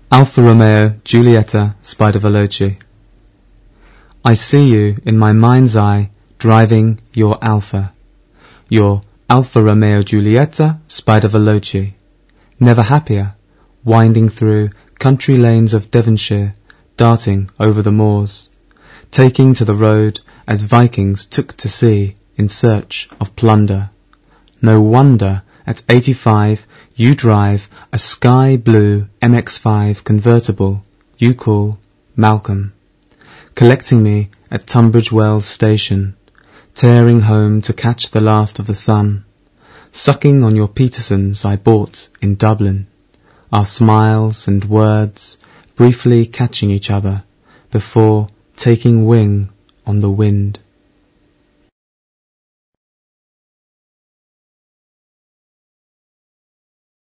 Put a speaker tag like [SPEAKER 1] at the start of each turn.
[SPEAKER 1] Alfa Romeo Giulietta Spider-Veloce. I see you in my mind's eye driving your Alfa Alfa Romeo Giulietta Spider-Veloce, never happier, winding through country lanes of Devonshire, darting over the moors, taking to the road as Vikings took to sea in search of plunder. No wonder at 85 you drive a sky blue MX-5 convertible you call Malcolm, collecting me at Tunbridge Wells station, tearing home to catch the last of the sun, sucking on your Petersons I bought in Dublin, our smiles and words briefly catching each other before taking wing on the wind.